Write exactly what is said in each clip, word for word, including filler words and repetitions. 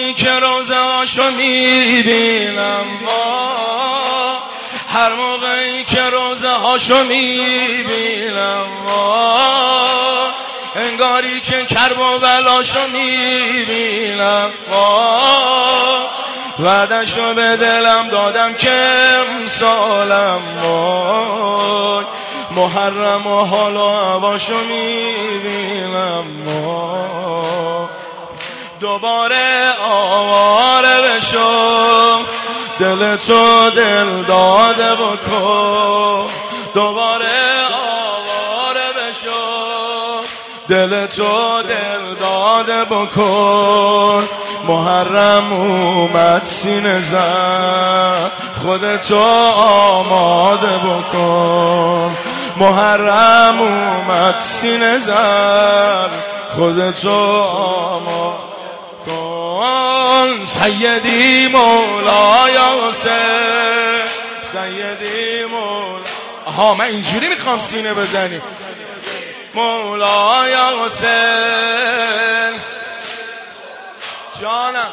موقعی که روزه هاشو میبینم، هر موقعی که روزه هاشو میبینم، انگاری که کرب و بلاشو میبینم، وعدشو به دلم دادم که امسالم وای محرم و حال و هواشو میبینم، دوباره آواره بشو دل تو دل داده بکن، دوباره آواره بشو دل تو دل داده بکن. محرم اومد سینه زن خودتو آماده بکن، محرم اومد سینه زن خودتو آماده کن. سیدی مولای حسین، سیدی مولا. آها من اینجوری میخوام سینه بزنی. مولای حسین جانم،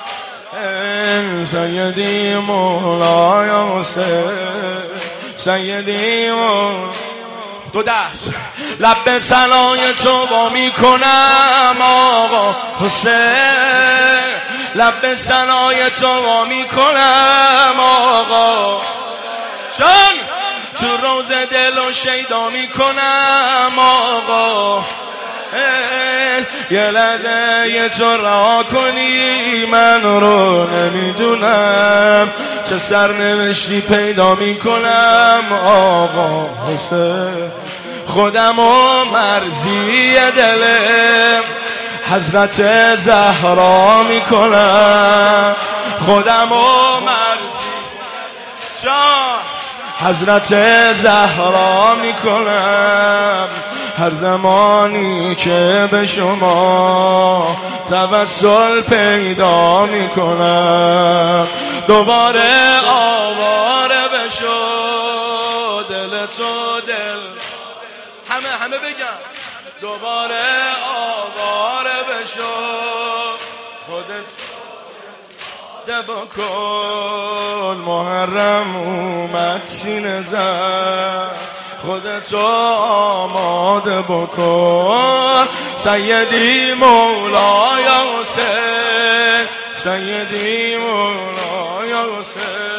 سیدی مولای حسین، سیدی مولا. دو دست لب به ثنای تو با میکنم آقا حسین، لب به ثنای تو با میکنم آقا جان، تو روز دل و شیدا میکنم آقا. یه لحظه یه تو رها کنی من رو نمیدونم چه سرنوشتی پیدا میکنم آقا حسین. خودم و مرزی دلم حضرت زهرا میکنم، خودم و مرزی جان حضرت زهرا میکنم. هر زمانی که به شما توسل پیدا میکنم، دوباره آواره بشو دل تو دل، همه همه بگم دوباره آواره بشو خودت ده بکن. محرم اومد سینه زن خودتو آماده بکن. سیدی مولای حسین، سیدی مولای حسین.